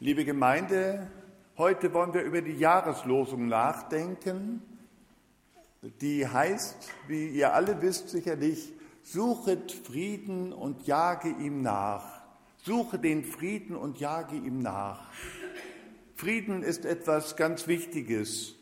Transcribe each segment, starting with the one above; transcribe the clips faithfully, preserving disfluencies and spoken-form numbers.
Liebe Gemeinde, heute wollen wir über die Jahreslosung nachdenken, die heißt, wie ihr alle wisst sicherlich, suchet Frieden und jage ihm nach. Suche den Frieden und jage ihm nach. Frieden ist etwas ganz Wichtiges.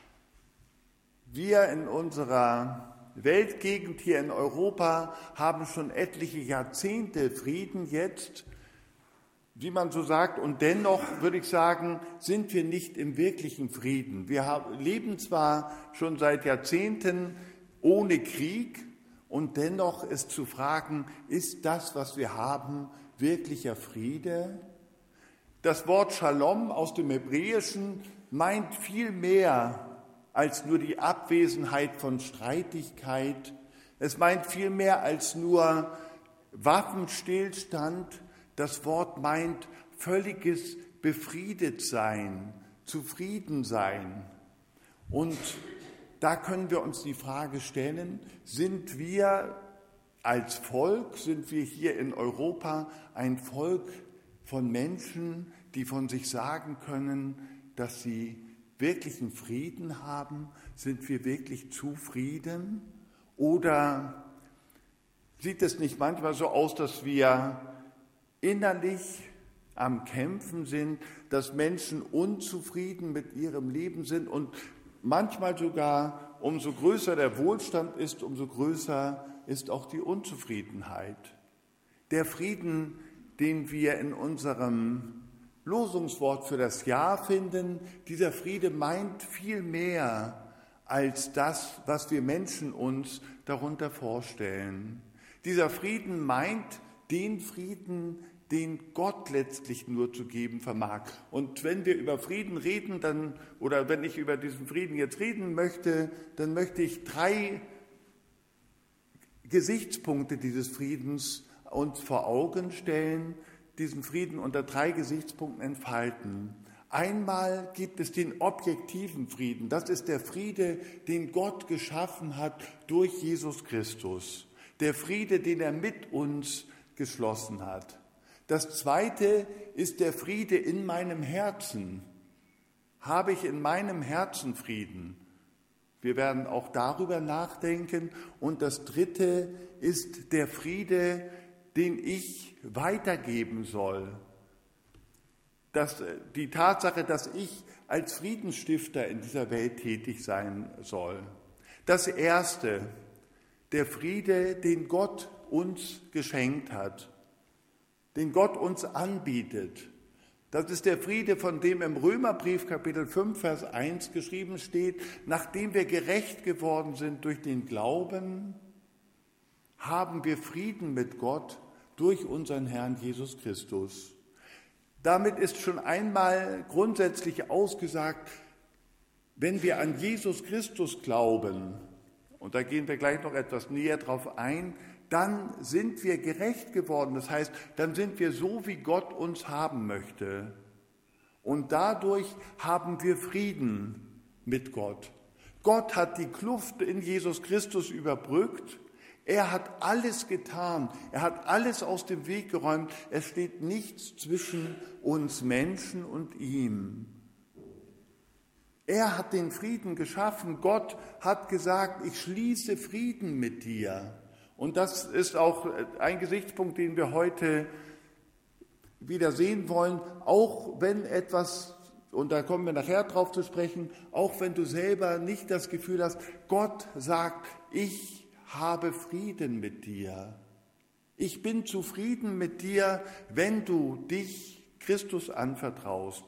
Wir in unserer Weltgegend hier in Europa haben schon etliche Jahrzehnte Frieden jetzt, wie man so sagt, und dennoch würde ich sagen, sind wir nicht im wirklichen Frieden. Wir haben, leben zwar schon seit Jahrzehnten ohne Krieg und dennoch ist zu fragen, ist das, was wir haben, wirklicher Friede? Das Wort Shalom aus dem Hebräischen meint viel mehr als nur die Abwesenheit von Streitigkeit. Es meint viel mehr als nur Waffenstillstand. Das Wort meint völliges Befriedetsein, Zufriedensein. Und da können wir uns die Frage stellen, sind wir als Volk, sind wir hier in Europa ein Volk von Menschen, die von sich sagen können, dass sie wirklichen Frieden haben? Sind wir wirklich zufrieden? Oder sieht es nicht manchmal so aus, dass wir innerlich am Kämpfen sind, dass Menschen unzufrieden mit ihrem Leben sind und manchmal sogar, umso größer der Wohlstand ist, umso größer ist auch die Unzufriedenheit. Der Frieden, den wir in unserem Losungswort für das Jahr finden, dieser Friede meint viel mehr als das, was wir Menschen uns darunter vorstellen. Dieser Frieden meint den Frieden, den Gott letztlich nur zu geben vermag. Und wenn wir über Frieden reden, dann, oder wenn ich über diesen Frieden jetzt reden möchte, dann möchte ich drei Gesichtspunkte dieses Friedens uns vor Augen stellen, diesen Frieden unter drei Gesichtspunkten entfalten. Einmal gibt es den objektiven Frieden. Das ist der Friede, den Gott geschaffen hat durch Jesus Christus. Der Friede, den er mit uns geschlossen hat. Das zweite ist der Friede in meinem Herzen. Habe ich in meinem Herzen Frieden? Wir werden auch darüber nachdenken. Und das dritte ist der Friede, den ich weitergeben soll. Das, die Tatsache, dass ich als Friedensstifter in dieser Welt tätig sein soll. Das erste, der Friede, den Gott uns geschenkt hat, den Gott uns anbietet. Das ist der Friede, von dem im Römerbrief Kapitel fünf, Vers eins geschrieben steht, nachdem wir gerecht geworden sind durch den Glauben, haben wir Frieden mit Gott durch unseren Herrn Jesus Christus. Damit ist schon einmal grundsätzlich ausgesagt, wenn wir an Jesus Christus glauben, und da gehen wir gleich noch etwas näher drauf ein, dann sind wir gerecht geworden. Das heißt, dann sind wir so, wie Gott uns haben möchte. Und dadurch haben wir Frieden mit Gott. Gott hat die Kluft in Jesus Christus überbrückt. Er hat alles getan. Er hat alles aus dem Weg geräumt. Es steht nichts zwischen uns Menschen und ihm. Er hat den Frieden geschaffen. Gott hat gesagt, ich schließe Frieden mit dir. Und das ist auch ein Gesichtspunkt, den wir heute wieder sehen wollen, auch wenn etwas, und da kommen wir nachher drauf zu sprechen, auch wenn du selber nicht das Gefühl hast, Gott sagt, ich habe Frieden mit dir. Ich bin zufrieden mit dir, wenn du dich Christus anvertraust.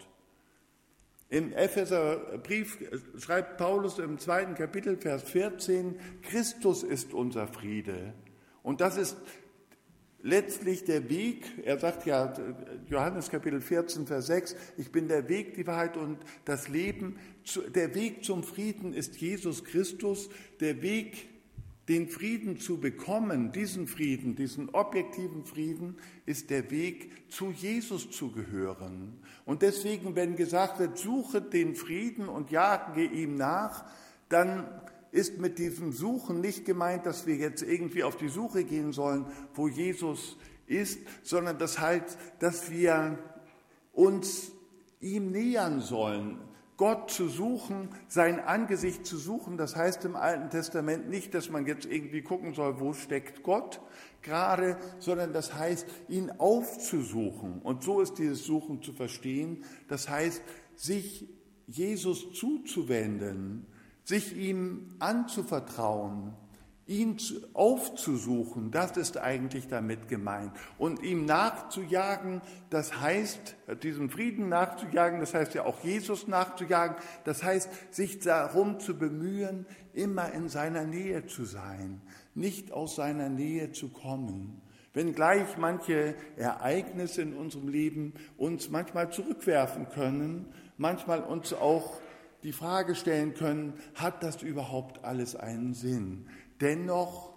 Im Epheserbrief schreibt Paulus im zweiten Kapitel, Vers vierzehn, Christus ist unser Friede. Und das ist letztlich der Weg, er sagt ja, Johannes Kapitel vierzehn, Vers sechs, ich bin der Weg, die Wahrheit und das Leben. Der Weg zum Frieden ist Jesus Christus, der Weg, den Frieden zu bekommen, diesen Frieden, diesen objektiven Frieden, ist der Weg, zu Jesus zu gehören. Und deswegen, wenn gesagt wird, suche den Frieden und jage ihm nach, dann ist mit diesem Suchen nicht gemeint, dass wir jetzt irgendwie auf die Suche gehen sollen, wo Jesus ist, sondern das heißt, dass wir uns ihm nähern sollen, Gott zu suchen, sein Angesicht zu suchen. Das heißt im Alten Testament nicht, dass man jetzt irgendwie gucken soll, wo steckt Gott gerade, sondern das heißt, ihn aufzusuchen. Und so ist dieses Suchen zu verstehen. Das heißt, sich Jesus zuzuwenden, sich ihm anzuvertrauen, ihn aufzusuchen, das ist eigentlich damit gemeint. Und ihm nachzujagen, das heißt, diesem Frieden nachzujagen, das heißt ja auch Jesus nachzujagen, das heißt, sich darum zu bemühen, immer in seiner Nähe zu sein, nicht aus seiner Nähe zu kommen. Wenngleich manche Ereignisse in unserem Leben uns manchmal zurückwerfen können, manchmal uns auch die Frage stellen können, hat das überhaupt alles einen Sinn? Dennoch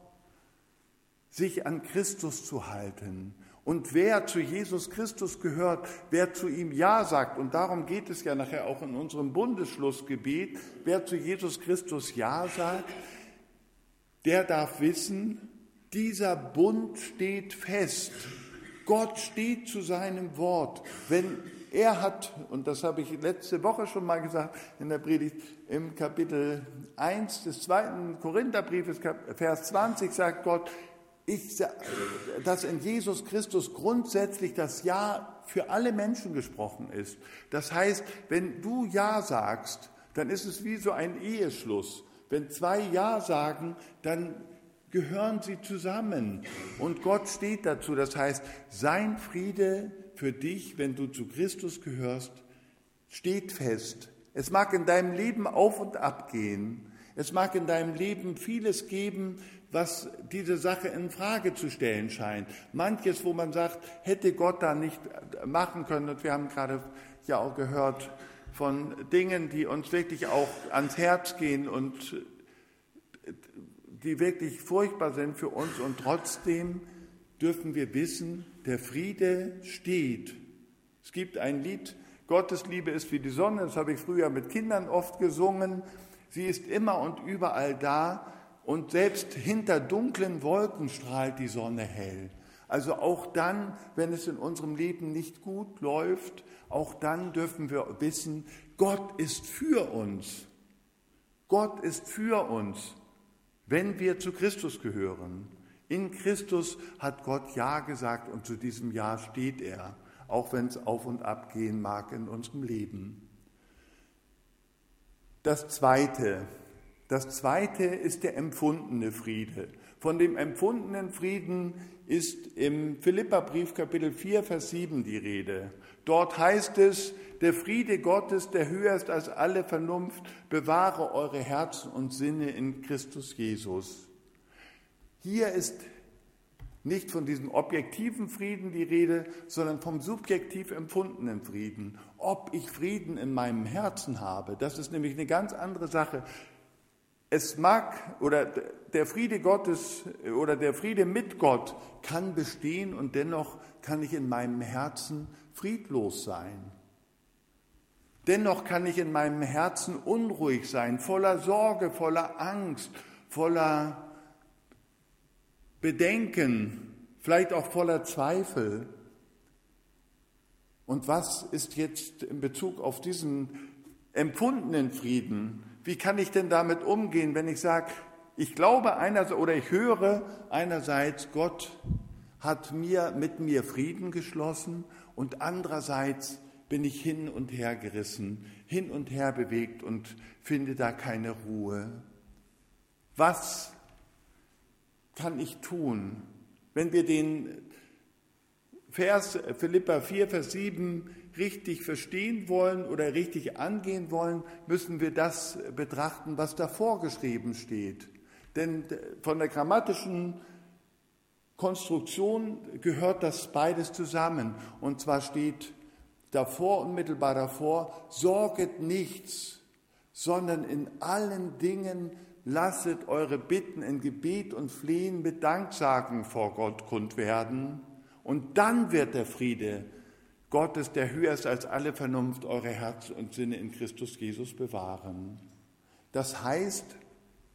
sich an Christus zu halten. Und wer zu Jesus Christus gehört, wer zu ihm Ja sagt, und darum geht es ja nachher auch in unserem Bundesschlussgebet, wer zu Jesus Christus Ja sagt, der darf wissen, dieser Bund steht fest. Gott steht zu seinem Wort. Wenn er hat, und das habe ich letzte Woche schon mal gesagt in der Predigt, im Kapitel eins des zweiten Korintherbriefes, Vers zwanzig, sagt Gott, ich, dass in Jesus Christus grundsätzlich das Ja für alle Menschen gesprochen ist. Das heißt, wenn du Ja sagst, dann ist es wie so ein Eheschluss. Wenn zwei Ja sagen, dann gehören sie zusammen. Und Gott steht dazu. Das heißt, sein Friede für dich, wenn du zu Christus gehörst, steht fest. Es mag in deinem Leben auf und ab gehen. Es mag in deinem Leben vieles geben, was diese Sache in Frage zu stellen scheint. Manches, wo man sagt, hätte Gott da nicht machen können. Und wir haben gerade ja auch gehört von Dingen, die uns wirklich auch ans Herz gehen und die wirklich furchtbar sind für uns. Und trotzdem dürfen wir wissen, der Friede steht. Es gibt ein Lied, Gottes Liebe ist wie die Sonne, das habe ich früher mit Kindern oft gesungen. Sie ist immer und überall da und selbst hinter dunklen Wolken strahlt die Sonne hell. Also auch dann, wenn es in unserem Leben nicht gut läuft, auch dann dürfen wir wissen, Gott ist für uns. Gott ist für uns, wenn wir zu Christus gehören. In Christus hat Gott Ja gesagt und zu diesem Ja steht er, auch wenn es auf und ab gehen mag in unserem Leben. Das Zweite, das Zweite ist der empfundene Friede. Von dem empfundenen Frieden ist im Philipperbrief Kapitel vier, Vers sieben die Rede. Dort heißt es, der Friede Gottes, der höher ist als alle Vernunft, bewahre eure Herzen und Sinne in Christus Jesus. Hier ist nicht von diesem objektiven Frieden die Rede, sondern vom subjektiv empfundenen Frieden. Ob ich Frieden in meinem Herzen habe, das ist nämlich eine ganz andere Sache. Es mag, oder der Friede Gottes oder der Friede mit Gott kann bestehen und dennoch kann ich in meinem Herzen friedlos sein. Dennoch kann ich in meinem Herzen unruhig sein, voller Sorge, voller Angst, voller Bedenken, vielleicht auch voller Zweifel. Und was ist jetzt in Bezug auf diesen empfundenen Frieden? Wie kann ich denn damit umgehen, wenn ich sage, ich glaube einerseits oder ich höre einerseits, Gott hat mir mit mir Frieden geschlossen und andererseits bin ich hin und her gerissen, hin und her bewegt und finde da keine Ruhe. Was kann ich tun, wenn wir den Vers Philipper vier, Vers sieben richtig verstehen wollen oder richtig angehen wollen, müssen wir das betrachten, was davor geschrieben steht. Denn von der grammatischen Konstruktion gehört das beides zusammen. Und zwar steht davor, unmittelbar davor, sorget nichts, sondern in allen Dingen lasset eure Bitten in Gebet und Flehen mit Danksagen vor Gott kund werden. Und dann wird der Friede Gottes, der höher ist als alle Vernunft, eure Herzen und Sinne in Christus Jesus bewahren. Das heißt,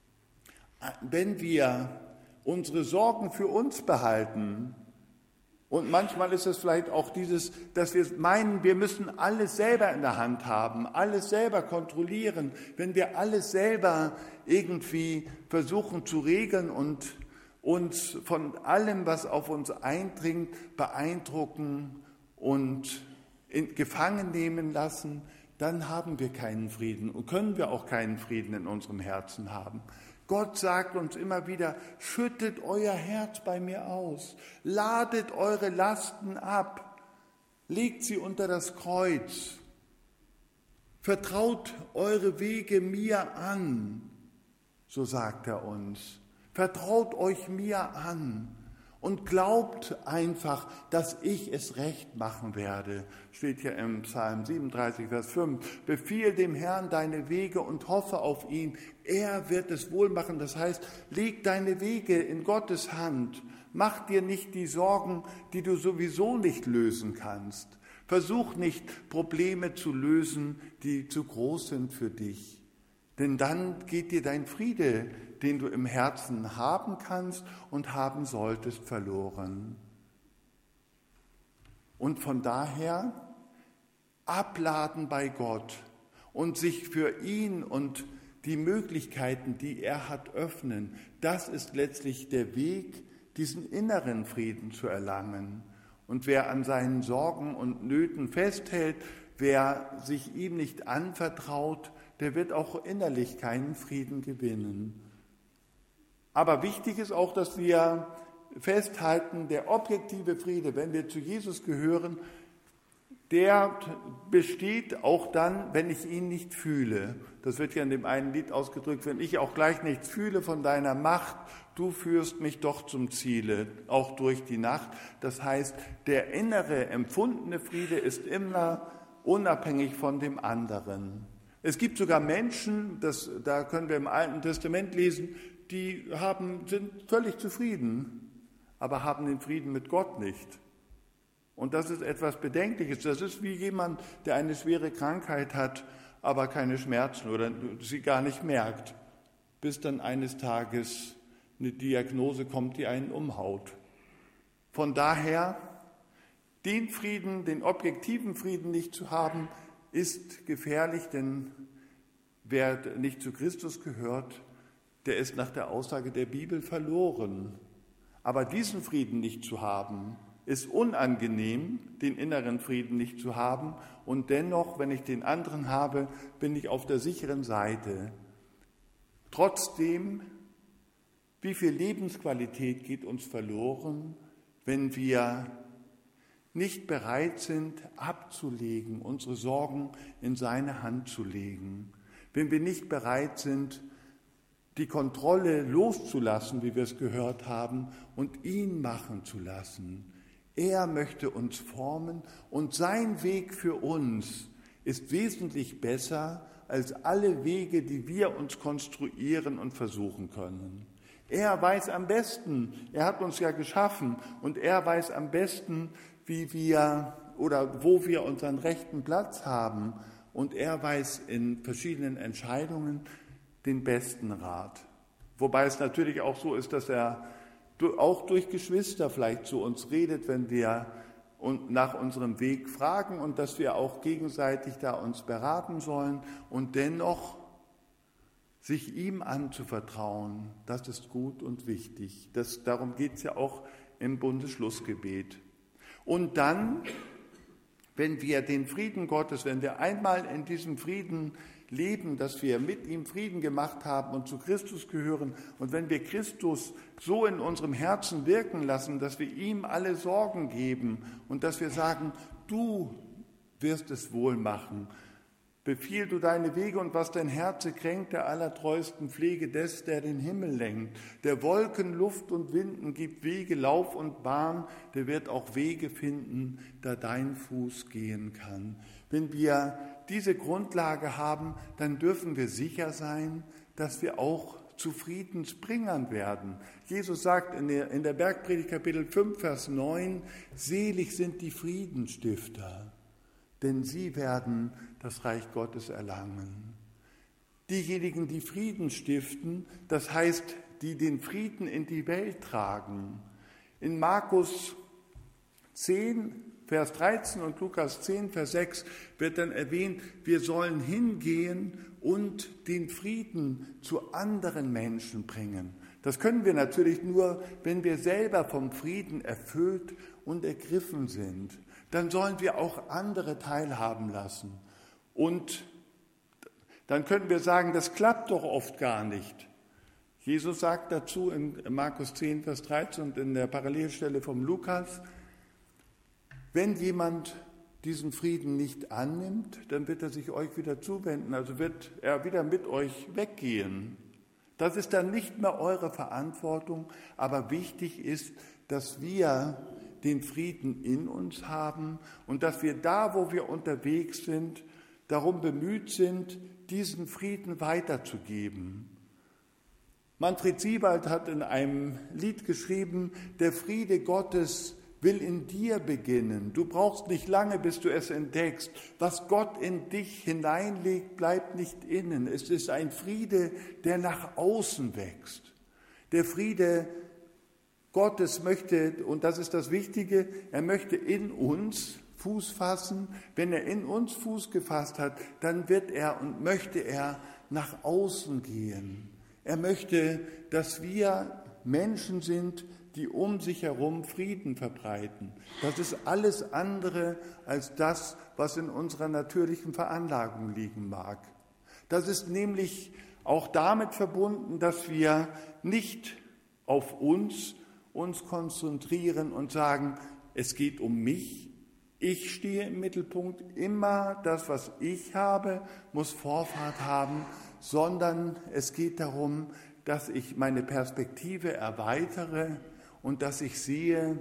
wenn wir unsere Sorgen für uns behalten Und manchmal ist es vielleicht auch dieses, dass wir meinen, wir müssen alles selber in der Hand haben, alles selber kontrollieren. Wenn wir alles selber irgendwie versuchen zu regeln und uns von allem, was auf uns eindringt, beeindrucken und in gefangen nehmen lassen, dann haben wir keinen Frieden und können wir auch keinen Frieden in unserem Herzen haben. Gott sagt uns immer wieder, schüttet euer Herz bei mir aus, ladet eure Lasten ab, legt sie unter das Kreuz, vertraut eure Wege mir an, so sagt er uns. Vertraut euch mir an und glaubt einfach, dass ich es recht machen werde. Steht hier im Psalm siebenunddreißig, Vers fünf. Befiehl dem Herrn deine Wege und hoffe auf ihn. Er wird es wohl machen. Das heißt, leg deine Wege in Gottes Hand. Mach dir nicht die Sorgen, die du sowieso nicht lösen kannst. Versuch nicht, Probleme zu lösen, die zu groß sind für dich. Denn dann geht dir dein Friede, den du im Herzen haben kannst und haben solltest, verloren. Und von daher abladen bei Gott und sich für ihn und die Möglichkeiten, die er hat, öffnen. Das ist letztlich der Weg, diesen inneren Frieden zu erlangen. Und wer an seinen Sorgen und Nöten festhält, wer sich ihm nicht anvertraut, der wird auch innerlich keinen Frieden gewinnen. Aber wichtig ist auch, dass wir festhalten, der objektive Friede, wenn wir zu Jesus gehören, der besteht auch dann, wenn ich ihn nicht fühle. Das wird ja in dem einen Lied ausgedrückt, wenn ich auch gleich nichts fühle von deiner Macht, du führst mich doch zum Ziele, auch durch die Nacht. Das heißt, der innere, empfundene Friede ist immer unabhängig von dem anderen. Es gibt sogar Menschen, das, da können wir im Alten Testament lesen, die haben, sind völlig zufrieden, aber haben den Frieden mit Gott nicht. Und das ist etwas Bedenkliches. Das ist wie jemand, der eine schwere Krankheit hat, aber keine Schmerzen oder sie gar nicht merkt, bis dann eines Tages eine Diagnose kommt, die einen umhaut. Von daher, den Frieden, den objektiven Frieden nicht zu haben, ist gefährlich, denn wer nicht zu Christus gehört, der ist nach der Aussage der Bibel verloren. Aber diesen Frieden nicht zu haben, ist unangenehm, den inneren Frieden nicht zu haben. Und dennoch, wenn ich den anderen habe, bin ich auf der sicheren Seite. Trotzdem, wie viel Lebensqualität geht uns verloren, wenn wir nicht bereit sind, abzulegen, unsere Sorgen in seine Hand zu legen. Wenn wir nicht bereit sind, die Kontrolle loszulassen, wie wir es gehört haben, und ihn machen zu lassen. Er möchte uns formen und sein Weg für uns ist wesentlich besser als alle Wege, die wir uns konstruieren und versuchen können. Er weiß am besten, er hat uns ja geschaffen und er weiß am besten, wie wir oder wo wir unseren rechten Platz haben. Und er weiß in verschiedenen Entscheidungen den besten Rat. Wobei es natürlich auch so ist, dass er auch durch Geschwister vielleicht zu uns redet, wenn wir nach unserem Weg fragen und dass wir auch gegenseitig da uns beraten sollen und dennoch sich ihm anzuvertrauen, das ist gut und wichtig. Das, darum geht es ja auch im Bundesschlussgebet. Und dann, wenn wir den Frieden Gottes, wenn wir einmal in diesem Frieden leben, dass wir mit ihm Frieden gemacht haben und zu Christus gehören und wenn wir Christus so in unserem Herzen wirken lassen, dass wir ihm alle Sorgen geben und dass wir sagen, du wirst es wohl machen, befiehl du deine Wege und was dein Herze kränkt, der allertreuesten Pflege des, der den Himmel lenkt, der Wolken, Luft und Winden gibt Wege, Lauf und Bahn, der wird auch Wege finden, da dein Fuß gehen kann. Wenn wir diese Grundlage haben, dann dürfen wir sicher sein, dass wir auch zu Friedensbringern werden. Jesus sagt in der, in der Bergpredigt Kapitel fünf, Vers neun, selig sind die Friedensstifter, denn sie werden das Reich Gottes erlangen. Diejenigen, die Frieden stiften, das heißt, die den Frieden in die Welt tragen. In Markus zehn, Vers dreizehn und Lukas zehn, Vers sechs wird dann erwähnt, wir sollen hingehen und den Frieden zu anderen Menschen bringen. Das können wir natürlich nur, wenn wir selber vom Frieden erfüllt und ergriffen sind. Dann sollen wir auch andere teilhaben lassen. Und dann können wir sagen, das klappt doch oft gar nicht. Jesus sagt dazu in Markus zehn, Vers dreizehn und in der Parallelstelle vom Lukas, wenn jemand diesen Frieden nicht annimmt, dann wird er sich euch wieder zuwenden, also wird er wieder mit euch weggehen. Das ist dann nicht mehr eure Verantwortung, aber wichtig ist, dass wir den Frieden in uns haben und dass wir da, wo wir unterwegs sind, darum bemüht sind, diesen Frieden weiterzugeben. Manfred Siebald hat in einem Lied geschrieben, der Friede Gottes will in dir beginnen. Du brauchst nicht lange, bis du es entdeckst. Was Gott in dich hineinlegt, bleibt nicht innen. Es ist ein Friede, der nach außen wächst. Der Friede Gottes möchte, und das ist das Wichtige, er möchte in uns Fuß fassen. Wenn er in uns Fuß gefasst hat, dann wird er und möchte er nach außen gehen. Er möchte, dass wir Menschen sind, die um sich herum Frieden verbreiten. Das ist alles andere als das, was in unserer natürlichen Veranlagung liegen mag. Das ist nämlich auch damit verbunden, dass wir nicht auf uns uns konzentrieren und sagen, es geht um mich, ich stehe im Mittelpunkt, immer das, was ich habe, muss Vorfahrt haben, sondern es geht darum, dass ich meine Perspektive erweitere und dass ich sehe,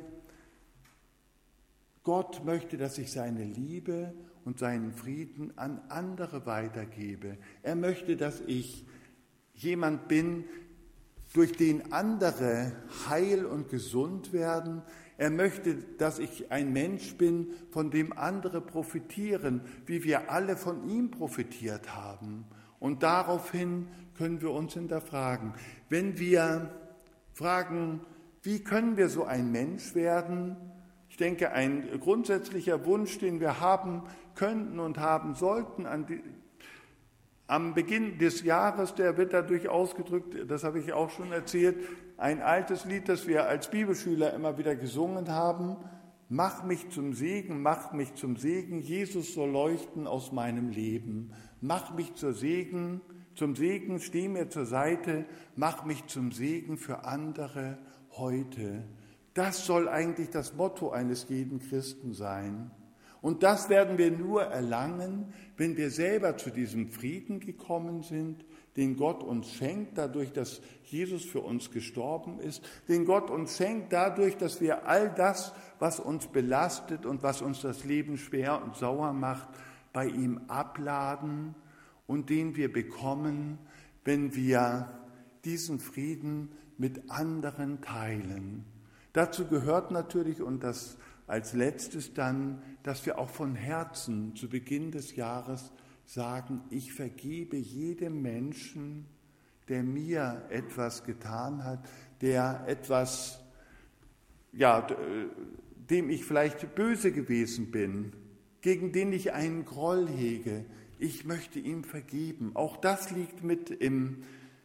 Gott möchte, dass ich seine Liebe und seinen Frieden an andere weitergebe. Er möchte, dass ich jemand bin, durch den andere heil und gesund werden. Er möchte, dass ich ein Mensch bin, von dem andere profitieren, wie wir alle von ihm profitiert haben. Und daraufhin können wir uns hinterfragen. Wenn wir fragen, wie können wir so ein Mensch werden? Ich denke, ein grundsätzlicher Wunsch, den wir haben könnten und haben sollten an die, am Beginn des Jahres, der wird dadurch ausgedrückt, das habe ich auch schon erzählt, ein altes Lied, das wir als Bibelschüler immer wieder gesungen haben. Mach mich zum Segen, mach mich zum Segen, Jesus soll leuchten aus meinem Leben. Mach mich zur Segen, zum Segen, steh mir zur Seite, mach mich zum Segen für andere heute. Das soll eigentlich das Motto eines jeden Christen sein. Und das werden wir nur erlangen, wenn wir selber zu diesem Frieden gekommen sind, den Gott uns schenkt, dadurch, dass Jesus für uns gestorben ist, den Gott uns schenkt dadurch, dass wir all das, was uns belastet und was uns das Leben schwer und sauer macht, bei ihm abladen und den wir bekommen, wenn wir diesen Frieden mit anderen teilen. Dazu gehört natürlich, und das als letztes dann, dass wir auch von Herzen zu Beginn des Jahres sagen, ich vergebe jedem Menschen, der mir etwas getan hat, der etwas, ja, dem ich vielleicht böse gewesen bin, gegen den ich einen Groll hege. Ich möchte ihm vergeben. Auch das liegt mit im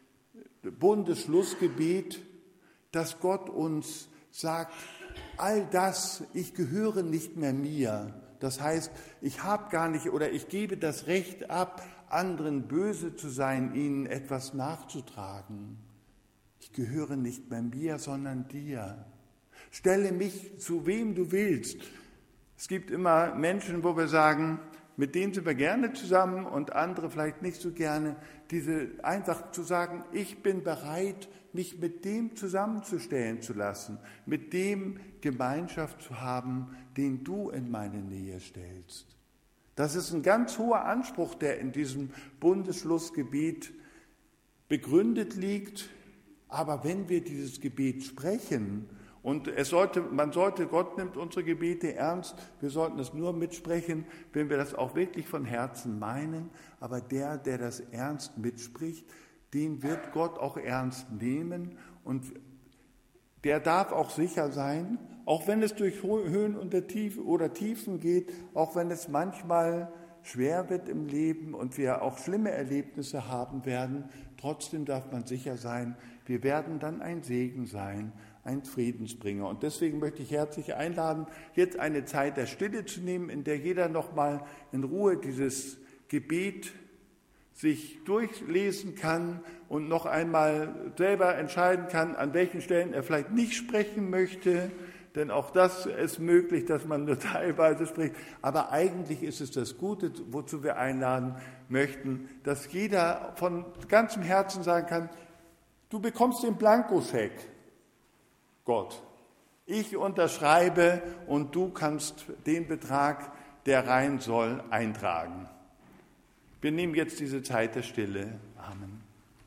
Bundesschlussgebet, dass Gott uns sagt, all das, ich gehöre nicht mehr mir. Das heißt, ich habe gar nicht oder ich gebe das Recht ab, anderen böse zu sein, ihnen etwas nachzutragen. Ich gehöre nicht mehr mir, sondern dir. Stelle mich zu wem du willst. Es gibt immer Menschen, wo wir sagen, mit denen sind wir gerne zusammen und andere vielleicht nicht so gerne. Diese einfach zu sagen, ich bin bereit, mich mit dem zusammenzustellen zu lassen, mit dem Gemeinschaft zu haben, den du in meine Nähe stellst. Das ist ein ganz hoher Anspruch, der in diesem Bundesschlussgebet begründet liegt. Aber wenn wir dieses Gebet sprechen, und es sollte, man sollte, Gott nimmt unsere Gebete ernst, wir sollten es nur mitsprechen, wenn wir das auch wirklich von Herzen meinen. Aber der, der das ernst mitspricht, den wird Gott auch ernst nehmen. Und der darf auch sicher sein, auch wenn es durch Höhen oder Tiefen geht, auch wenn es manchmal schwer wird im Leben und wir auch schlimme Erlebnisse haben werden, trotzdem darf man sicher sein, wir werden dann ein Segen sein, ein Friedensbringer. Und deswegen möchte ich herzlich einladen, jetzt eine Zeit der Stille zu nehmen, in der jeder nochmal in Ruhe dieses Gebet sich durchlesen kann und noch einmal selber entscheiden kann, an welchen Stellen er vielleicht nicht sprechen möchte, denn auch das ist möglich, dass man nur teilweise spricht. Aber eigentlich ist es das Gute, wozu wir einladen möchten, dass jeder von ganzem Herzen sagen kann, du bekommst den Blankoscheck, Gott. Ich unterschreibe und du kannst den Betrag, der rein soll, eintragen. Wir nehmen jetzt diese Zeit der Stille. Amen.